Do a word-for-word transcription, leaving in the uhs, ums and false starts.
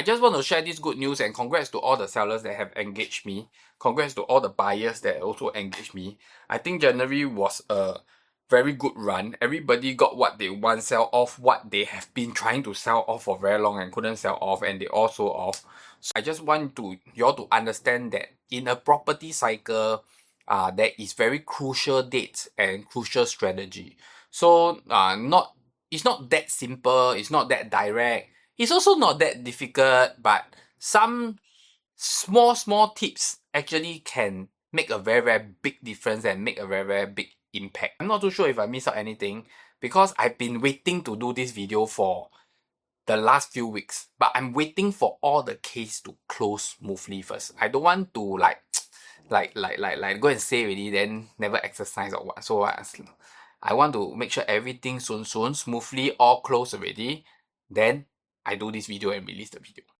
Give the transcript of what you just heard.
I just want to share this good news, and congrats to all the sellers that have engaged me. Congrats to all the buyers that also engaged me. I think January was a very good run. Everybody got what they want, sell off what they have been trying to sell off for very long and couldn't sell off, and they all sold off. So I just want to you all to understand that in a property cycle, uh, there is very crucial dates and crucial strategy. So uh, not it's not that simple, it's not that direct, it's also not that difficult, but some small small tips actually can make a very very big difference and make a very very big impact. I'm not too sure if I missed out anything because I've been waiting to do this video for the last few weeks, but I'm waiting for all the case to close smoothly first. I don't want to like like like like like go and say already then never exercise or what. So what? I want to make sure everything soon soon smoothly all close already. Then I do this video and release the video.